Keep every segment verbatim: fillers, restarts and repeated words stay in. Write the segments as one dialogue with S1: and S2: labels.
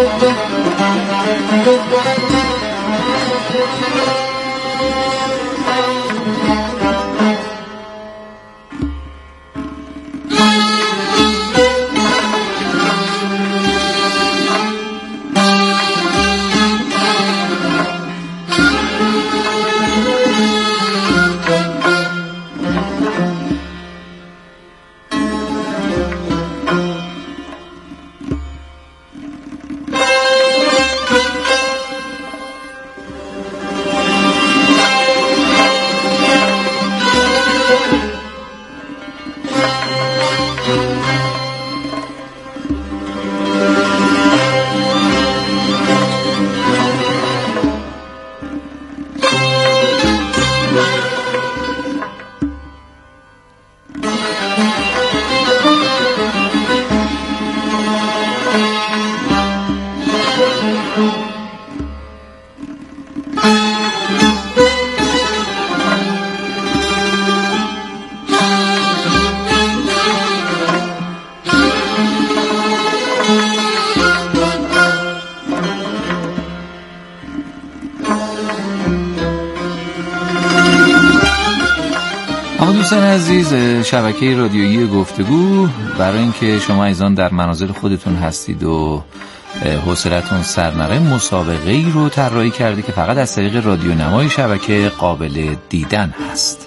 S1: دوستان عزیز شبکه رادیویی گفتگو، برای اینکه شما ایزان در منازل خودتون هستید و حوصلتون سر نره، مسابقه ای رو طراحی کرده که فقط از طریق رادیو نمای شبکه قابل دیدن هست.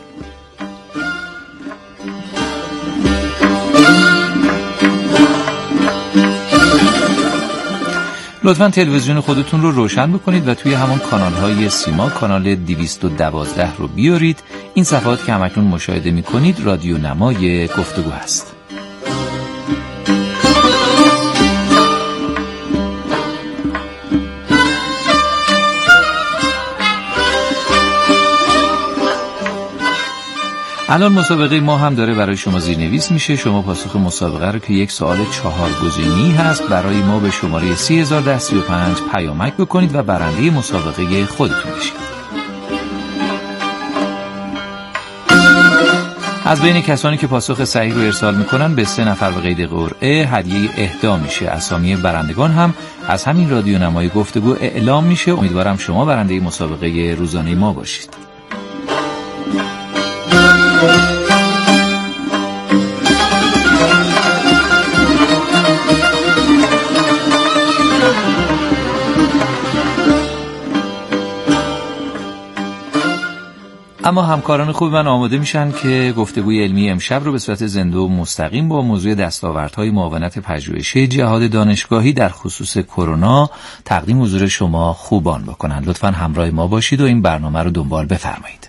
S1: لطفاً تلویزیون خودتون رو روشن بکنید و توی همون کانال‌های سیما کانال دویست و دوازده رو بیارید. این صفحات که همکنون مشاهده می‌کنید رادیو نمای گفتگو هست. الان مسابقه ما هم داره برای شما زیرنویس میشه. شما پاسخ مسابقه رو که یک سوال چهار گزینه‌ای هست برای ما به شماره سه هزار و ده سی و پنج پیامک بکنید و برنده مسابقه خودتون بشید. از بین کسانی که پاسخ صحیح رو ارسال میکنن به سه نفر به قید قرعه هدیه اهدا میشه. اسامی برندگان هم از همین رادیو نمای گفتگو اعلام میشه. امیدوارم شما برنده مسابقه روزانه ما باشید. اما همکاران خوب من آماده میشن که گفتگوی علمی امشب رو به صورت زنده و مستقیم با موضوع دستاوردهای معاونت پژوهشی جهاد دانشگاهی در خصوص کرونا تقدیم حضور شما خوبان بکنن. لطفاً همراه ما باشید و این برنامه رو دنبال بفرمایید.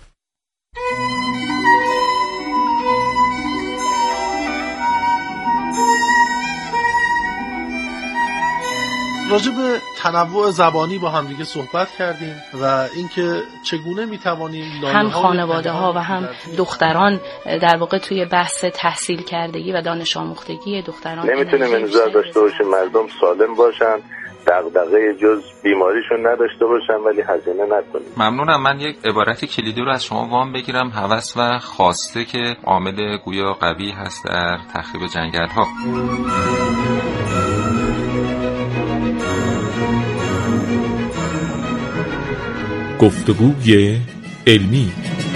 S2: راجع به تنوع زبانی با هم دیگه صحبت کردیم و اینکه چگونه میتوانیم
S3: هم خانواده ها و هم دختران در واقع توی بحث تحصیل کردگی و دانش آموختگی دختران
S4: نمیتونیم انتظار داشته باشیم مردم سالم باشن، دغدغه جز بیماریشون نداشته باشن ولی هزینه نکنیم.
S5: ممنونم. من یک عبارت کلیدی رو از شما وام بگیرم. هوس و خواسته که عامل گویا قوی هست در تخریب جنگل ها.
S6: گفتگوی علمی.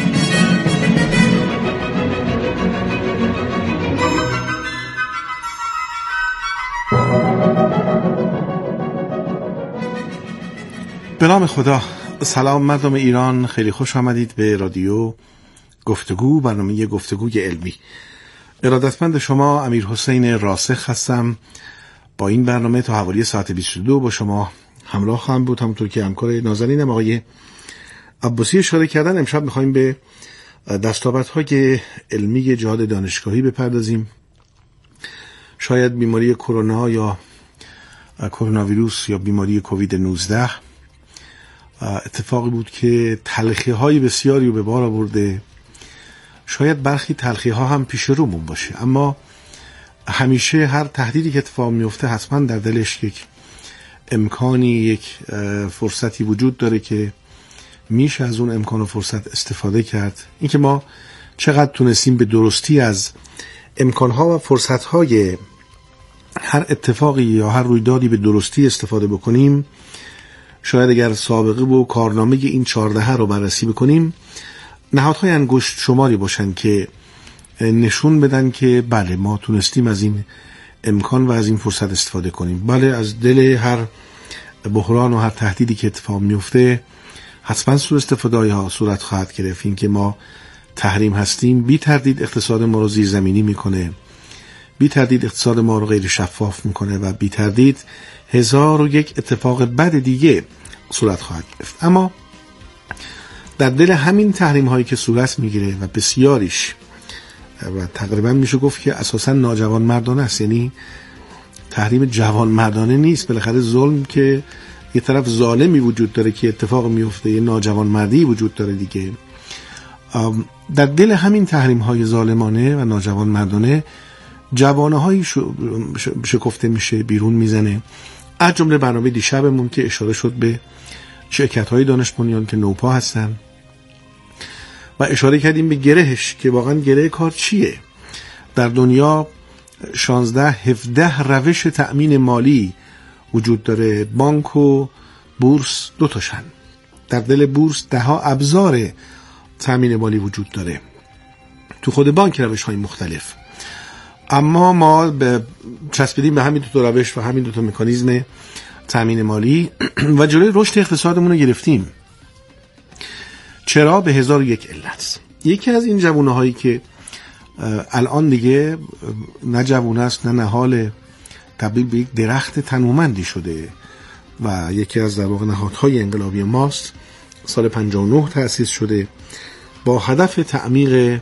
S7: به نام خدا. سلام مردم ایران، خیلی خوش آمدید به رادیو گفتگو، برنامه گفتگوی علمی. ارادتمند شما امیر حسین راسخ هستم. با این برنامه تا حوالی ساعت بیست و دو با شما همراه خواهم بود. همونطور که همکار نازنینم آقای عباسی اشاره کردن، امشب میخوایم به دستاوردهای علمی جهاد دانشگاهی بپردازیم. شاید بیماری کرونا یا کرونا ویروس یا بیماری کووید نوزده اتفاقی بود که تلخی های بسیاری رو به بار آورده. شاید برخی تلخی ها هم پیش رومون باشه، اما همیشه هر تهدیدی که اتفاق میفته حتما در دلش یک امکانی، یک فرصتی وجود داره که میشه از اون امکان و فرصت استفاده کرد. اینکه ما چقدر تونستیم به درستی از امکانها و فرصتهای هر اتفاقی یا هر رویدادی به درستی استفاده بکنیم، شاید اگر سابقه و کارنامه این چهارده رو بررسی بکنیم، نهادهای انگشت شماری باشن که نشون بدن که بله ما تونستیم از این امکان و از این فرصت استفاده کنیم. بله از دل هر بحران و هر تهدیدی که اتفاق میفته حتما سوء استفاده ها صورت خواهد گرفت. این که ما تحریم هستیم بی تردید اقتصاد ما رو زیرزمینی میکنه، بی تردید اقتصاد ما رو غیر شفاف میکنه و بی تردید هزار و یک اتفاق بد دیگه صورت خواهد گرفت. اما در دل همین تحریم هایی که صورت میگیره و بسیاریش و تقریبا میشه گفت که اساسا ناجوان مردانه است، یعنی تحریم جوان مردانه نیست، بالاخره ظلم که یه طرف ظالمی وجود داره که اتفاق میفته، یه ناجوان مردی وجود داره دیگه. در دل همین تحریم های ظالمانه و ناجوان مردانه جوانه هایی شکفته میشه، بیرون میزنه. از جمله برنامه دیشبمون که اشاره شد به شرکت های دانش بنیان که نوپا هستن و اشاره کردیم به گرهش که واقعا گره کار چیه. در دنیا شانزده هفده روش تأمین مالی وجود داره، بانک و بورس دو تاشن. در دل بورس ده ها ابزار تأمین مالی وجود داره، تو خود بانک روش های مختلف. اما ما به چسبیدیم به همین دو تا روش و همین دو تا مکانیزم تأمین مالی و جلوی رشد اقتصادمون رو گرفتیم. چرا؟ به هزار و یک علت. یکی از این جوونه هایی که الان دیگه نه جوونه است نه نهال، تبدیل به یک درخت تنومندی شده و یکی از در واقع نهادهای انقلابی ماست، سال پنجاه و نه تأسیس شده با هدف تعمیق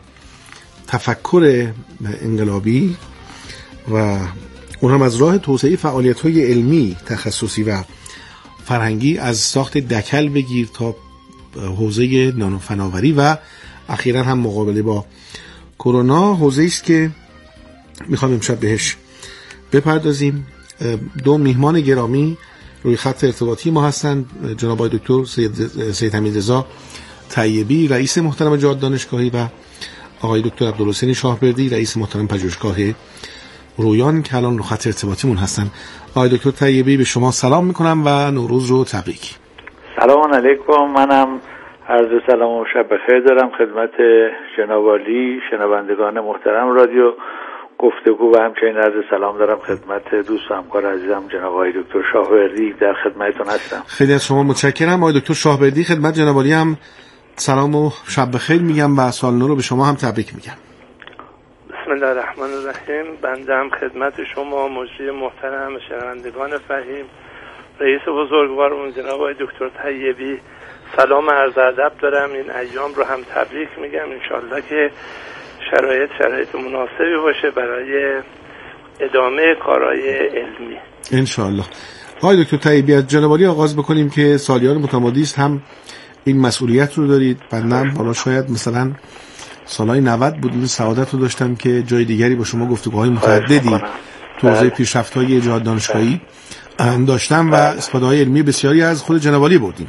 S7: تفکر انقلابی و اون هم از راه توسعه فعالیت‌های علمی، تخصصی و فرهنگی، از ساخت دکل بگیر تا حوزه نانوفناوری و اخیراً هم مقابله با کرونا، حوزه‌ای است که می‌خوام امشب بهش بپردازیم. دو میهمان گرامی روی خط ارتباطی ما هستند، جناب آقای دکتر سید سید حمیدرضا طیبی رئیس محترم جهاد دانشگاهی و آقای دکتر عبدالحسین شاهبردی رئیس محترم پژوهشگاه رویان که الان رو خط ارتباطیمون هستن. آقای دکتر طیبی به شما سلام میکنم و نوروز رو تبریک.
S6: سلام علیکم. منم عرض سلام و شب بخیر دارم خدمت جناب عالی شنوندگان محترم رادیو گفتگو و همچنین عرض سلام دارم خدمت دوست و همکار عزیزم جناب آقای دکتر شاهبردی، در خدمتتون هستم.
S7: خیلی از شما متشکرم آقای دکتر شاهبردی. خدمت جناب عالی هم سلام و شب بخیر میگم و سال نو رو به شما هم تبریک میگم.
S8: بسم الله الرحمن الرحیم. بنده هم خدمت شما مجری محترم شنوندگان فهیم رئیس بزرگوارمون جناب آقای دکتر طیبی سلام عرض ادب دارم. این ایام رو هم تبریک میگم، انشالله که شرایط شرایط مناسبی باشه برای ادامه کارهای علمی
S7: انشالله. آقای دکتر طیبی از جناب عالی آغاز بکنیم که سالیان متمادی است هم این مسئولیت رو دارید. بنده حالا شاید مثلا سالهای نود بود این سعادت رو داشتم که جای دیگری با شما گفتگوهای متعددی تو حوزه پیشرفت‌های جهاد دانشگاهی داشتم و استفاده‌های علمی بسیاری از خود جناب عالی بردیم.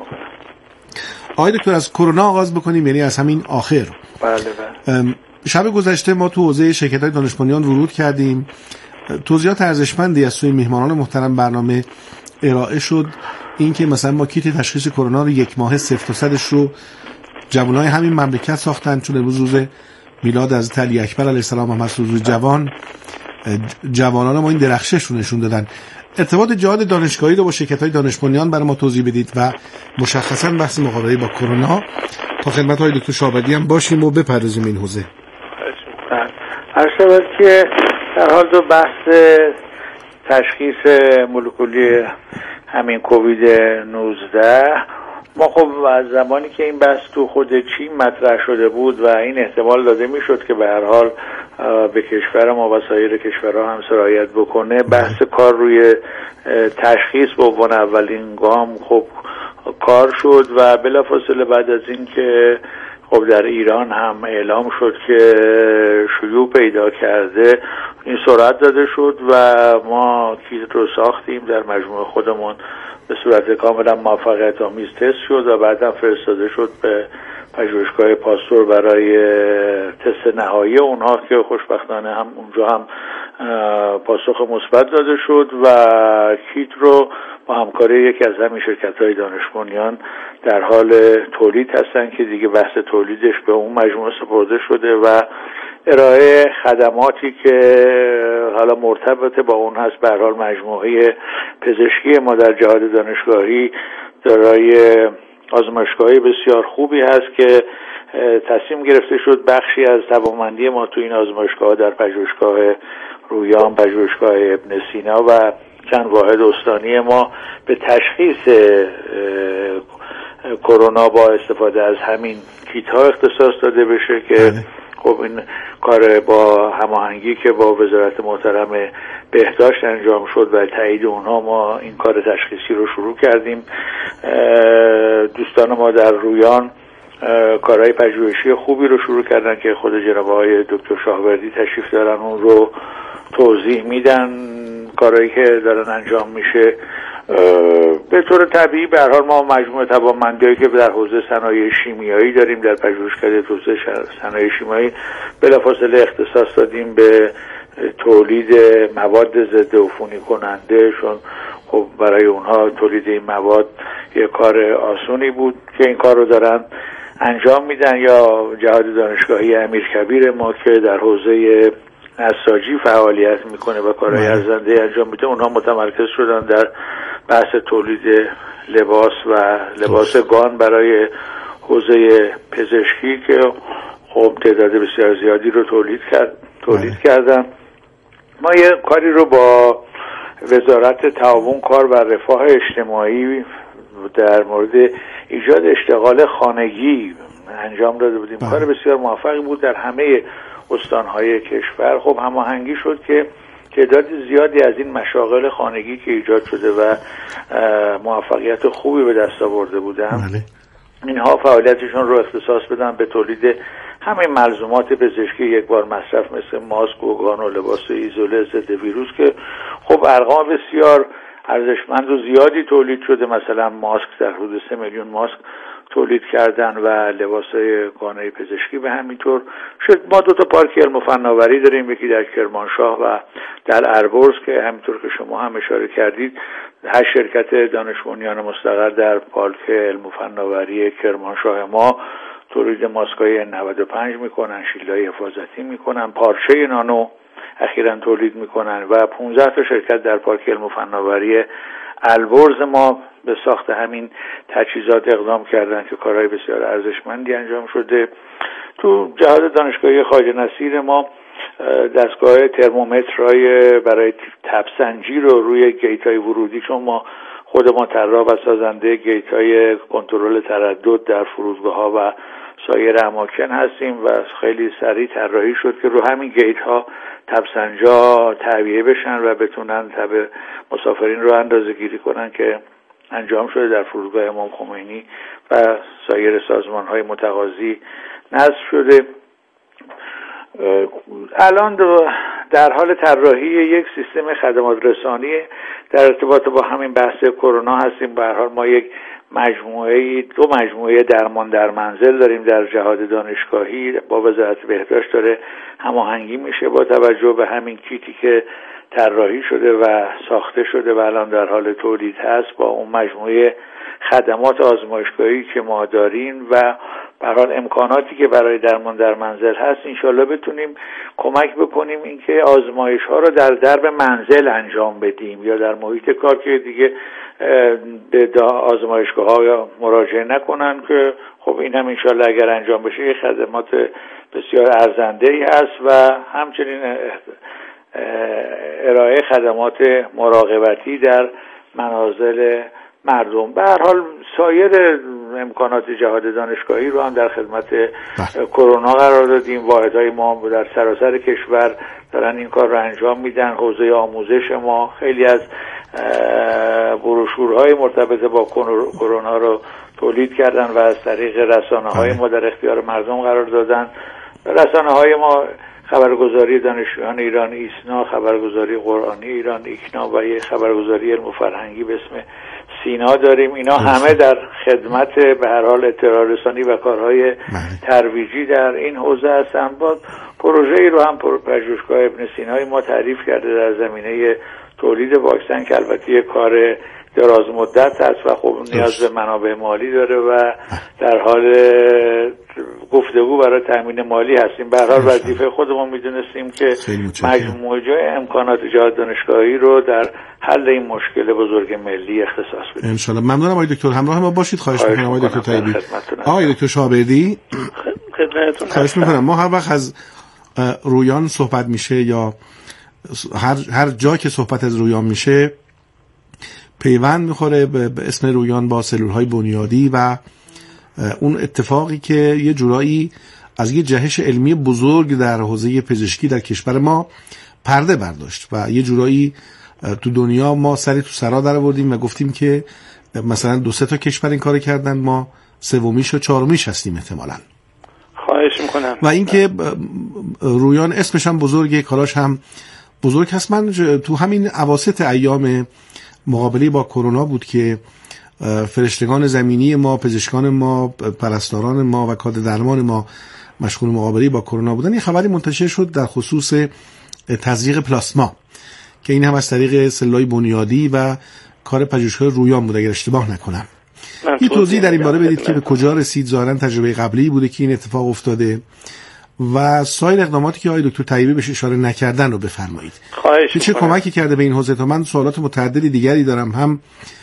S7: آقای دکتر از کرونا آغاز بکنیم، یعنی از همین آخر.
S6: بله بله.
S7: شب گذشته ما تو حوزه شرکت‌های دانش بنیان ورود کردیم. توضیحات ارزشمندی از سوی میهمانان محترم برنامه ارائه شد، این که مثلا ما کیت تشخیص کرونا رو یک ماه صفر تا صدش رو جوانای همین مملکت ساختن، چون امروز روز میلاد حضرت علی اکبر علیه السلام هم هست، روز جوان. جوانان ما این درخشش رو نشون دادن. ارتباط جهاد دانشگاهی رو با شرکت‌های دانش بنیان برای ما توضیح بدید و مشخصاً بحث مقابله با کرونا تا خدمت های دکتر شاهبردی هم باشیم و بپردازیم این حوزه.
S6: هر شود که در حال دو بحث تشخیص مولکولی همین کووید نوزده، ما خب از زمانی که این بحث تو خود چین مطرح شده بود و این احتمال داده میشد که به هر حال به کشور ما و سایر کشورها هم سرایت بکنه، بحث کار روی تشخیص به عنوان اولین گام خب کار شد و بلافاصله بعد از این که خب در ایران هم اعلام شد که شیوع پیدا کرده، این سرعت داده شد و ما کیت رو ساختیم در مجموعه خودمون، به صورت کاملا موفقیت آمیز تست شد و بعدم فرستاده شد به پژوهشگاه پاستور برای تست نهایی اونها که خوشبختانه هم اونجا هم پاسخ مثبت داده شد و کیت رو با همکاری یکی از همین شرکت‌های دانش بنیان در حال تولید هستن که دیگه بحث تولیدش به اون مجموعه سپرده شده و ارائه خدماتی که حالا مرتبط با اون هست. به هر حال مجموعه پزشکی ما در جهاد دانشگاهی دارای آزمایشگاهی بسیار خوبی هست که تصمیم گرفته شد بخشی از توانمندی ما تو این آزمایشگاه در پژوهشگاه رویان، پژوهشگاه ابن سینا و چند واحد استانی ما به تشخیص کرونا با استفاده از همین کیت ها اختصاص داده بشه که خب این کار با هماهنگی که با وزارت محترم بهداشت انجام شد و تایید اونها ما این کار تشخیصی رو شروع کردیم. دوستان ما در رویان کارهای پژوهشی خوبی رو شروع کردن که خود جناب آقای دکتر شاهوردی تشریف دارن، اون رو توضیح میدن کارهایی که دارن انجام میشه. به طور طبیعی به هر حال ما مجموعه توانمندی‌هایی که در حوزه صنایع شیمیایی داریم در پژوهشکده حوزه صنایع شیمیایی بلافاصله اختصاص دادیم به تولید مواد ضد عفونی کننده، چون خب برای اونها تولید این مواد یه کار آسونی بود که این کار رو دارن انجام میدن. یا جهاد دانشگاهی امیرکبیر ما که در حوزه نساجی فعالیت میکنه و کارهای ارزنده انجام میده، اونها متمرکز شدن در بحث تولید لباس و لباس گان برای حوزه پزشکی که خب تعداد بسیار زیادی رو تولید کرد تولید کردن. ما یه کاری رو با وزارت تعاون کار و رفاه اجتماعی در مورد ایجاد اشتغال خانگی انجام داده بودیم. کار بسیار موفقی بود در همه استانهای کشور. خب هماهنگی شد که تعداد زیادی از این مشاغل خانگی که ایجاد شده و موفقیت خوبی به دست آورده بودن، اینها فعالیتشون رو اختصاص بدن به تولید همه ملزومات پزشکی یک بار مصرف مثل ماسک و گان و لباس ایزوله ضد ویروس که خب ارقام بسیار ارزشمند و زیادی تولید شده. مثلا ماسک در حدود سه میلیون ماسک تولید کردن و لباسای گانه پزشکی به همینطور شد. ما دو تا پارک علم و فناوری داریم، یکی در کرمانشاه و در البرز که همینطور که شما هم اشاره کردید هشت شرکت دانش بنیان مستقر در پارک علم و فناوری کرمانشاه ما تولید ماسکای ان نود و پنج میکنن، شیلدهای حفاظتی میکنن، پارچه نانو اخیراً تولید میکنن و پانزده تا شرکت در پارک علم و فناوری البرز ما به ساخت همین تجهیزات اقدام کردن که کارهای بسیار ارزشمندی انجام شده. تو جهاد دانشگاهی خواجه نصیر ما دستگاه ترمومترهای برای تبسنجی رو روی گیت‌های ورودی، چون ما خود ما طراح و سازنده گیت‌های کنترل تردد در فرودگاه‌ها و سایر اماکن هستیم و خیلی سریع طراحی شد که رو همین گیت‌ها تبسنجا تعبیه بشن و بتونن تب مسافرین رو اندازه گیری کنن که انجام شده در فرودگاه امام خمینی و سایر سازمان‌های متقاضی نصب شده. الان در حال طراحی یک سیستم خدمات رسانی در ارتباط با همین بحث کرونا هستیم. به هر حال ما یک مجموعه دو مجموعه درمان در منزل داریم در جهاد دانشگاهی با وزارت بهداشت داره هماهنگی میشه با توجه به همین کیتی که طراحی شده و ساخته شده و الان در حال تولید هست با اون مجموعه خدمات آزمایشگاهی که ما داریم و به هر حال امکاناتی که برای درمان در منزل هست انشالله بتونیم کمک بکنیم اینکه آزمایش ها رو در درب منزل انجام بدیم یا در محیط کار که دیگه به آزمایشگاه ها یا مراجعه نکنن که خب این هم انشالله اگر انجام بشه یه خدمات بسیار ارزنده ای هست و همچنین ارائه خدمات مراقبتی در منازل مردم. به هر حال سایر امکانات جهاد دانشگاهی رو هم در خدمت کرونا قرار دادیم. واحدهای ما در سراسر کشور دارن این کار رو انجام میدن. حوزه آموزش ما خیلی از بروشورهای مرتبط با کرونا رو تولید کردن و از طریق رسانه‌های ما در اختیار مردم قرار دادن. رسانه‌های ما خبرگزاری دانشجویان ایران ایسنا، خبرگزاری قرآنی ایران ایکنا و یک خبرگزاری علم و فرهنگی به اسم سینا داریم. اینا همه در خدمت به هر حال اطلاع رسانی و کارهای ترویجی در این حوزه هستن. با پروژه‌ای رو هم پژوهشگاه ابن سینا ما تعریف کرده در زمینه تولید واکسن که البته یه کار دراز مدت است و خب نیاز به منابع مالی داره و در حال گفتگو برای تامین مالی هستیم. به هر حال وظیفه خودمون میدونستیم که مجموعه امکانات جهاد دانشگاهی رو در حل این مشکل بزرگ ملی اختصاص بدیم.
S7: ان شاء الله. ممنونم آقای دکتر، همراه ما باشید. خواهش می‌کنم آقای دکتر طیبی. آقای دکتر شابردی
S8: خدمتتون.
S7: خواهش می‌کنم. ما هر وقت از رویان صحبت میشه یا هر هر جا که صحبت از رویان میشه پیوند میخوره به اسم رویان با سلول‌های بنیادی و اون اتفاقی که یه جورایی از یه جهش علمی بزرگ در حوزه پزشکی در کشور ما پرده برداشت و یه جورایی تو دنیا ما سری تو سرا در آوردیم و گفتیم که مثلا دو سه تا کشور این کارو کردن، ما سومیش و چهارمیش هستیم احتمالاً.
S8: خواهش میکنم.
S7: و اینکه رویان اسمش هم بزرگه، کاراش هم بزرگ هست. من تو همین اواسط ایام مقابله با کرونا بود که فرشتگان زمینی ما، پزشکان ما، پرستاران ما و کادر درمان ما مشغول مقابله با کرونا بودن. یه خبری منتشر شد در خصوص تزریق پلاسما که این هم از طریق سلولای بنیادی و کار پژوهشگاه رویان بود اگر اشتباه نکنم. یه توضیح در این باره بدید که به کجا رسید؟ ظاهرا تجربه قبلی بوده که این اتفاق افتاده و سایر اقداماتی که آقای دکتر طیبی بهش اشاره نکردن رو بفرمایید.
S8: خواهش
S7: چه کمکی کرده به این حوزه؟ تا من سوالات متعددی دیگری دارم، هم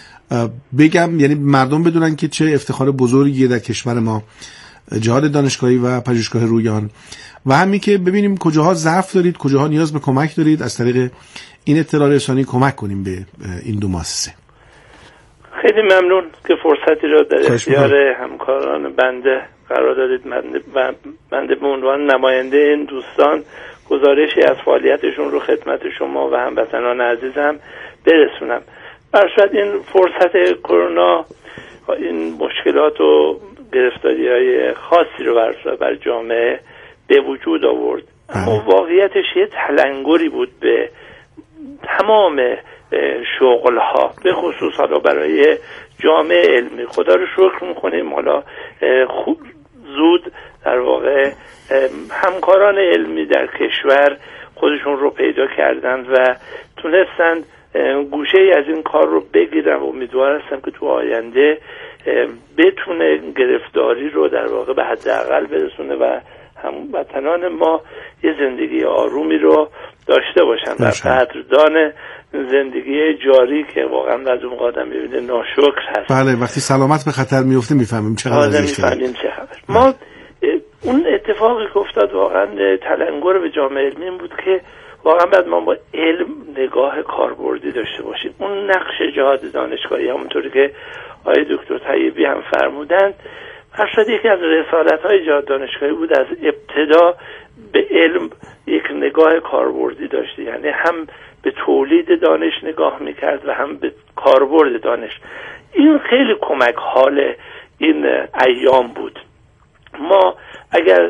S7: بگم یعنی مردم بدونن که چه افتخار بزرگیه در کشور ما جهاد دانشگاهی و پژوهشگاه رویان، و همین که ببینیم کجاها ضعف دارید، کجاها نیاز به کمک دارید، از طریق این اطلاع رسانی کمک کنیم به این دو مؤسسه.
S8: خیلی ممنون که فرصتی رو در اختیار همکاران بنده قرار دادید و بنده به عنوان نماینده این دوستان گزارشی از فعالیتشون رو خدمت شما و هموطنان عزیزم برسونم. برشاد این فرصت کرونا این مشکلات و گرفتاری‌های خاصی رو بر, بر جامعه به وجود آورد، اما واقعیتش یه تلنگری بود به تمام شغل‌ها، به خصوص حالا برای جامعه علمی. خدا رو شکر می‌کنیم حالا خوب زود در واقع همکاران علمی در کشور خودشون رو پیدا کردند و تونستند گوشه ای از این کار رو بگیرم و امیدوار هستم که تو آینده بتونه گرفتاری رو در واقع به حداقل برسونه و هموطنان ما یه زندگی آرومی رو داشته باشن و قدردان زندگی جاری که واقعا از اون قادم ببینه ناشکر هست.
S7: بله، وقتی سلامت به خطر میفته میفهمیم چقدر ازش
S8: میفهمیم چه خبر. ما اون اتفاقی که افتاد واقعا تلنگر به جامعه علمی بود که واقعا بعد ما با علم نگاه کاربردی داشته باشیم. اون نقش جهاد دانشگاهی همونطوری که آقای دکتر طیبی هم فرمودند ارشد یکی از رسالت‌های جهاد دانشگاهی بود از ابتدا به علم یک نگاه کاربردی داشته، یعنی هم به تولید دانش نگاه میکرد و هم به کاربرد دانش. این خیلی کمک حال این ایام بود. ما اگر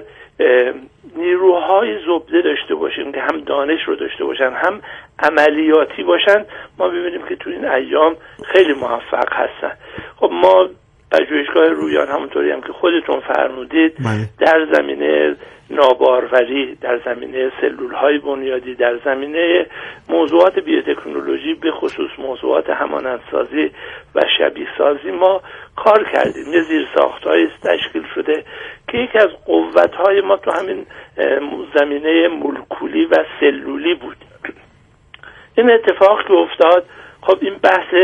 S8: نیروهای زبده داشته باشیم که هم دانش رو داشته باشن هم عملیاتی باشن، ما ببینیم که تو این ایام خیلی موفق هستن. خب ما پژوهشگاه رویان همونطوری هم که خودتون فرمودید در زمینه ناباروری، در زمینه سلول‌های بنیادی، در زمینه موضوعات بیوتکنولوژی به خصوص موضوعات همانندسازی و شبیه سازی ما کار کردیم. یه زیرساخت‌هایی تشکیل شده که یکی از قوت‌های ما تو همین زمینه مولکولی و سلولی بود. این اتفاق که افتاد، خب این بحث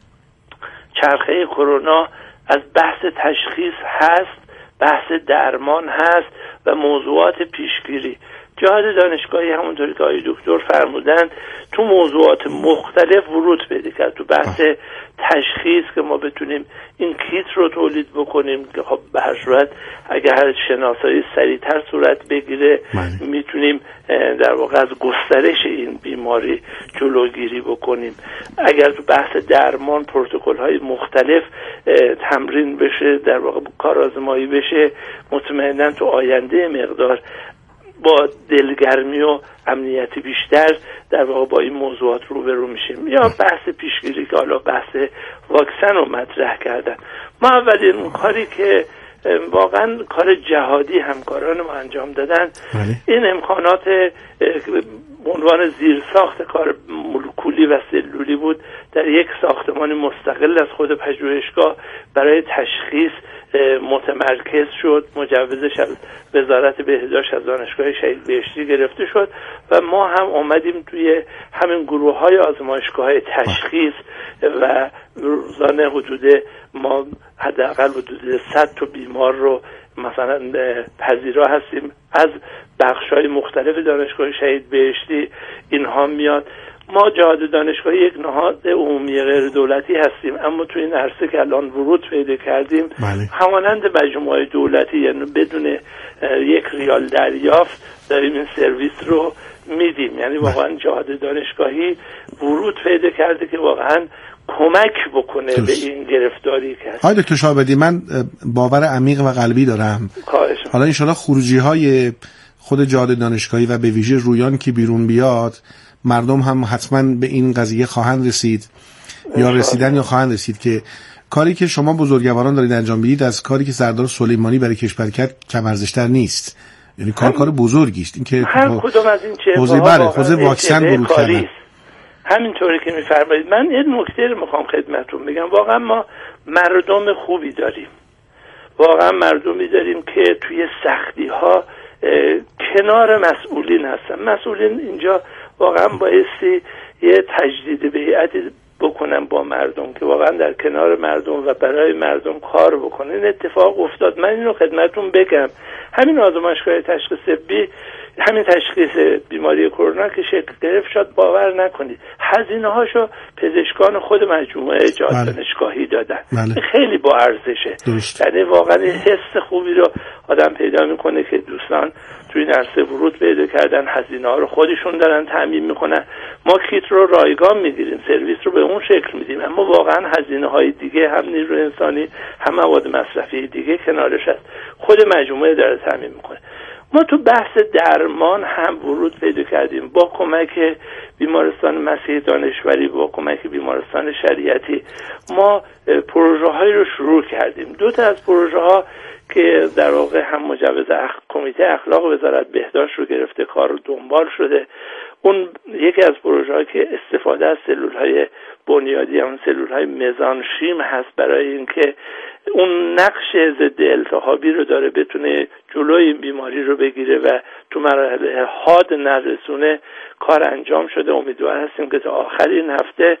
S8: چرخه کرونا از بحث تشخیص هست، بحث درمان هست و موضوعات پیشگیری. جهاد دانشگاهی همونطوری که آقای دکتر فرمودن تو موضوعات مختلف ورود پیدا کرد. تو بحث تشخیص که ما بتونیم این کیت رو تولید بکنیم که خب به هر صورت اگر شناسایی سریعتر صورت بگیره میتونیم در واقع از گسترش این بیماری جلوگیری بکنیم. اگر تو بحث درمان پروتکل‌های مختلف تمرین بشه، در واقع کارآزمایی بشه، مطمئنا تو آینده مقدار با دلگرمی و امنیتی بیشتر در واقع با این موضوعات روبرو میشیم. یا بحث پیشگیری که حالا بحث واکسن رو مطرح کردن. ما اولین کاری که واقعا کار جهادی همکاران ما انجام دادن
S7: بله.
S8: این امکانات به عنوان زیرساخت کار مولکولی و سلولی بود در یک ساختمان مستقل از خود پژوهشگاه برای تشخیص متمرکز شد. مجوزش از وزارت بهداشت از دانشگاه شهید بهشتی گرفته شد و ما هم اومدیم توی همین گروه های آزمایشگاه های تشخیص و روزانه حدود ما حداقل حدود صد تا بیمار رو مثلا پذیرا هستیم از بخش‌های مختلف دانشگاه شهید بهشتی. اینها میاد. ما جهاد دانشگاهی یک نهاد عمومی غیر دولتی هستیم، اما تو این عرصه که الان ورود پیدا کردیم
S7: بله.
S8: همانند مجموعه دولتی، یعنی بدون یک ریال دریافت داریم این سرویس رو میدیم. یعنی واقعا جهاد دانشگاهی ورود پیدا کرده که واقعا کمک بکنه درست. به این گرفتاری که هست.
S7: آقای دکتر شاهابدی، من باور عمیق و قلبی دارم حالا انشالله خروجی های خود جهاد دانشگاهی و به ویژه رویان که بیرون بیاد، مردم هم حتما به این قضیه خواهند رسید یا رسیدن یا خواهند رسید که کاری که شما بزرگواران دارید انجام میدید از کاری که سردار سلیمانی برای کشور کرد کم ارزش‌تر نیست. یعنی کار کار بزرگی است. این که
S8: هر کدوم از این چه
S7: حوزه بله حوزه واکسن ورود کردن
S8: همینطوری که میفرمایید. من یه نکته رو میخوام خدمتتون بگم. واقعا ما مردم خوبی داریم، واقعا مردمی داریم که توی سختی ها کنار مسئولین هستن. مسئولین اینجا واقعا بایستی یه تجدید بیعتی بکنن با مردم که واقعا در کنار مردم و برای مردم کار بکنن. این اتفاق افتاد. من اینو خدمتتون بگم، همین آزمایشگاه تشخیص بی همین تشخیص بیماری کرونا که شکل گرفت شد باور نکنید هزینه هاشو پزشکان خود مجموعه جهاد بله. دانشگاهی دادن.
S7: بله.
S8: خیلی با ارزشه. یعنی واقعا حس خوبی رو آدم پیدا میکنه که دوستان تو این عرصه ورود پیدا کردن، هزینه ها رو خودشون دارن تامین میکنن. ما کیت رو رایگان میگیریم، سرویس رو به اون شکل میدیم، اما واقعا هزینه های دیگه هم نیروی انسانی هم مواد مصرفی دیگه کنارش هست، خود مجموعه داره تامین میکنه. ما تو بحث درمان هم ورود پیدا کردیم با کمک بیمارستان مسیح دانشوری، با کمک بیمارستان شریعتی. ما پروژه هایی رو شروع کردیم. دو تا از پروژه ها که در واقع هم مجوز اخ... کمیته اخلاق وزارت بهداشت رو گرفته، کار رو دنبال شده. اون یکی از پروژه ها که استفاده از سلول های بنیادی، اون سلول های مزانشیم هست برای اینکه اون نقش ضد التهابی رو داره، بتونه جلوی این بیماری رو بگیره و تو مرحله حاد نرسونه. کار انجام شده. امیدوار هستیم که تا آخر این هفته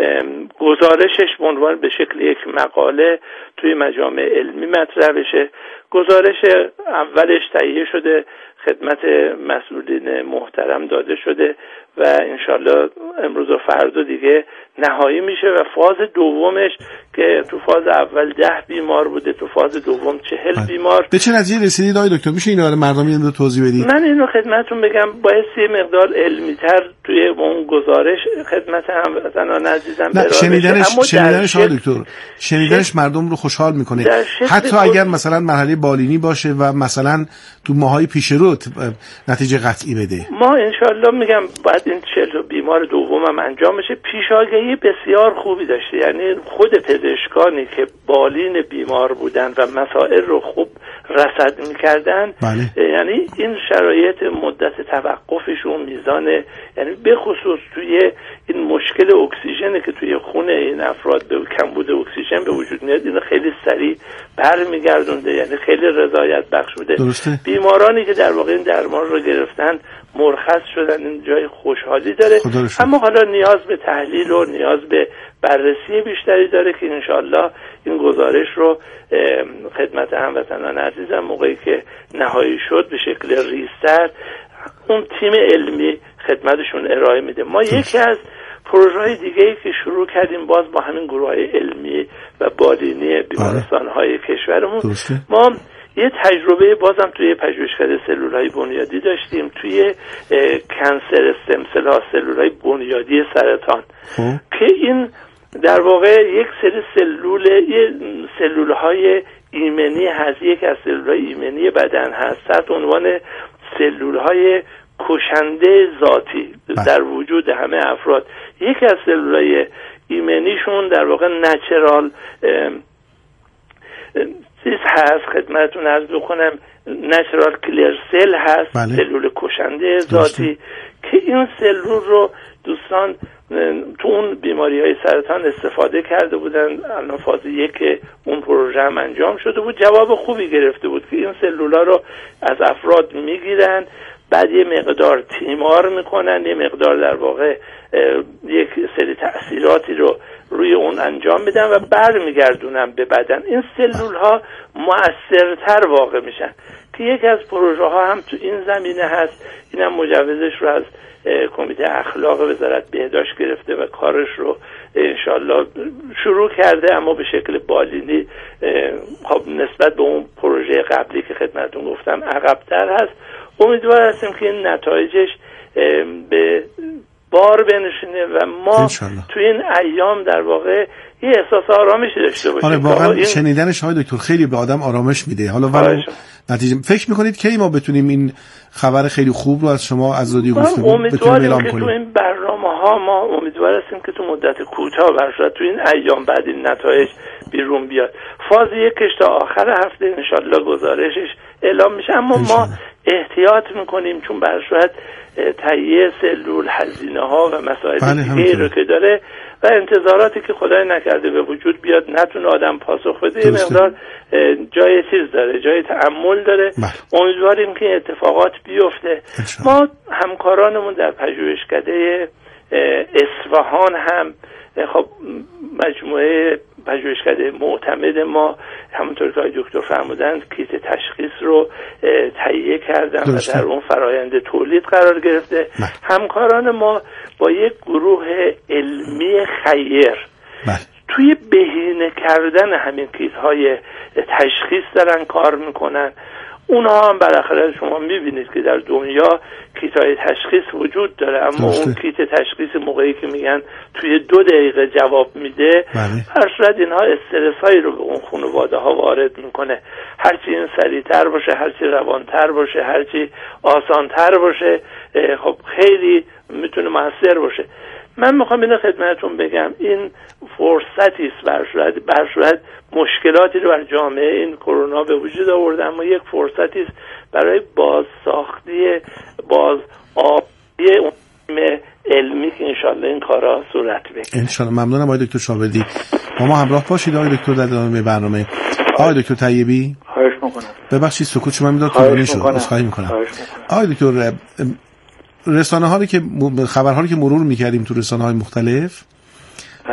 S8: گزارشش به عنوان به شکل یک مقاله توی مجامع علمی مطرح بشه. گزارش اولش تهیه شده، خدمت مسئولین محترم داده شده و انشالله امروز و فردا دیگه نهایی میشه و فاز دومش که تو فاز اول ده بیمار بوده، تو فاز دوم چهل
S7: آه.
S8: بیمار.
S7: به چه نتیجه رسیدید آقای دکتر؟ میشه اینو برای مردم یه توضیح بدید؟
S8: من اینو خدمتتون بگم باید یه مقدار علمی‌تر توی اون گزارش خدمت هموطنان عزیزم
S7: نه شنیدنش شنیدنش آقای دکتر شنیدنش مردم رو خوشحال میکنه، حتی اگر مثلا مرحله بالینی باشه و مثلا تو ماهای پیش رو نتیجه قطعی بده.
S8: ما انشالله میگم باید این چهل بیمار دومم انجام بشه. پیشاگهی بسیار خوبی داشته، یعنی خود پزشکانی که بالین بیمار بودن و مسائل رو خوب رصد میکردن
S7: بله.
S8: یعنی این شرایط مدت توقفشون میزان، یعنی به خصوص توی این مشکل اکسیژنی که توی خون این افراد به کمبود اکسیژن به وجود میاد، اینو خیلی سریع برمیگردونده، یعنی خیلی رضایت بخش بوده.
S7: درسته.
S8: بیمارانی که در واقع این درمان رو گرفتن مرخص شدن، این جای خوشحالی داره، اما حالا نیاز به تحلیل و نیاز به بررسی بیشتری داره که انشالله این گزارش رو خدمت هموطنان عزیزم موقعی که نهایی شد به شکل ریزتر اون تیم علمی خدمتشون ارائه میده. ما یکی از پروژه های دیگه ای که شروع کردیم باز با همین گروه های علمی و بالینی بیمارستان های کشورمون، ما یه تجربه بازم توی پژوهشکده سلول های بنیادی داشتیم توی کنسر استم سل ها، سلول های بنیادی سرطان که این در واقع یک سری سلول یه سلول های ایمنی هست، یک از سلول های ایمنی بدن هست تحت عنوان سلول های کشنده ذاتی در وجود همه افراد. یکی از سلولای ایمنیشون در واقع نچرال چیز هست، خدمتتون عرض بکنم نچرال کلیر سل هست، بله. سلول کشنده ذاتی که این سلول رو دوستان تو اون بیماری های سرطان استفاده کرده بودن. الان فاز یک اون پروژه هم انجام شده بود، جواب خوبی گرفته بود که این سلولا رو از افراد میگیرن، بعد یه مقدار تیمار میکنن، یه مقدار در واقع یک سری تأثیراتی رو روی اون انجام میدن و برمیگردونن به بدن. این سلول ها مؤثرتر واقع میشن که یکی از پروژه ها هم تو این زمینه هست. اینم مجوزش رو از کمیته اخلاق وزارت بهداشت گرفته و کارش رو انشالله شروع کرده، اما به شکل بالینی خب نسبت به اون پروژه قبلی که خدمتتون گفتم عقب‌تر هست. امیدوار هستیم که این نتایجش به بار بنشینه و ما تو این ایام در واقع یه احساس آرامشی داشته باشیم.
S7: آره واقعا این... شنیدنش های دکتر خیلی به آدم آرامش میده. حالا ولی نتیجه فکر میکنید کی ما بتونیم این خبر خیلی خوب رو از شما از رادیو گفتگو بتونیم اعلام کنیم؟
S8: تو این برنامه ها ما امیدوار هستیم که تو مدت کوتاه برشاد تو این ایام بعد این نتایج بیرون بیاد. فاز یکش تا آخر هفته انشالله گزارشش اعلام میشه، اما ما احتیاط میکنیم چون برشاد تهیه سلول، هزینه ها و مسائل
S7: بله
S8: دیگه رو که داره و انتظاراتی که خدای نکرده به وجود بیاد نتونه آدم پاسخ بده، یه مقدار جای چیز داره، جای تأمل داره. بله. امیدواریم که اتفاقات بیفته. ما همکارانمون در پژوهشکده اصفهان هم خب مجموعه پژوهشکده معتمد ما همونطور که دکتر فرمودند کیت تشخیص رو تهیه کردن و در اون فرایند تولید قرار گرفته. بله. همکاران ما با یک گروه علمی خیر بله. توی بهینه کردن همین کیت های تشخیص دارن کار میکنن. اونها هم بالاخره شما میبینید که در دنیا کیت های تشخیص وجود داره، اما داشته. اون کیت تشخیص موقعی که میگن توی دو دقیقه جواب میده هر صورت اینها استرس هایی رو به اون خانواده ها وارد میکنه. هرچی این سریعتر باشه، هرچی روانتر باشه، هرچی آسانتر باشه خب خیلی میتونه موثر باشه. من میخوام اینو خدمتتون بگم، این فرصتی است برشاید برشاید مشکلاتی رو بر جامعه این کرونا به وجود آورده، اما یک فرصتی است برای بازساختی باز آبی اون علمی که انشالله این کارا صورت بگیره.
S7: انشالله. ممنونم آقای دکتر شاوردی. با ما همراه باشید آقای دکتر در ادامه برنامه. آقای دکتر طیبی
S6: خواهش میکنم.
S7: ببخشید سکوت شما میداد طولانی شد. عذرخواهی میکنم. آقای دکتر رسانه هایی که خبرهایی که مرور میکردیم تو رسانه های مختلف